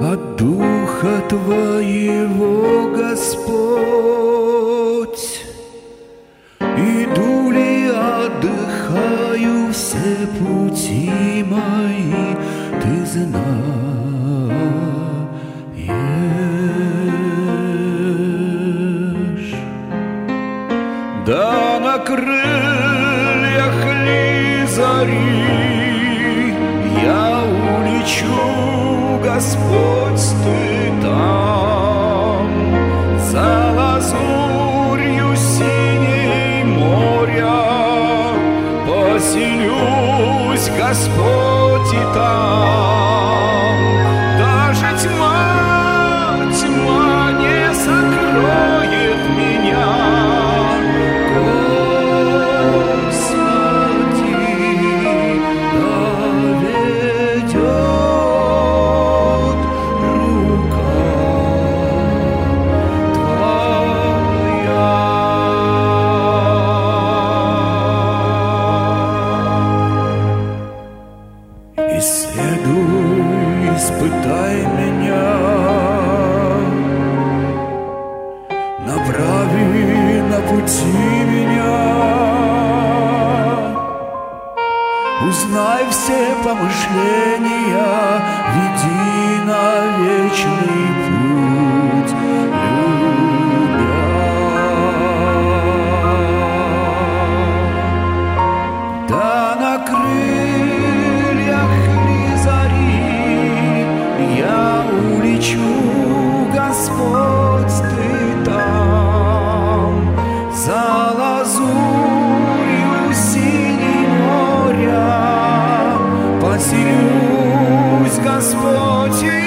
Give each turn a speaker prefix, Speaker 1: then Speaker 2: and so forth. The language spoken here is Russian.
Speaker 1: от Духа Твоего, Господь. Иду ли, отдыхаю, все пути мои Ты знаешь. Да на крыльях ли зари я улечу, Господь, Ты там, за лазурью синей моря поселюсь, Господь, и там даже тьма не сокроет меня. Исследуй, испытай меня, направи на пути меня, узнай все помышления, веди на вечный путь, любя. Да на крыльях я улечу, Господь, Ты там, за лазурью синей моря поселюсь, Господь.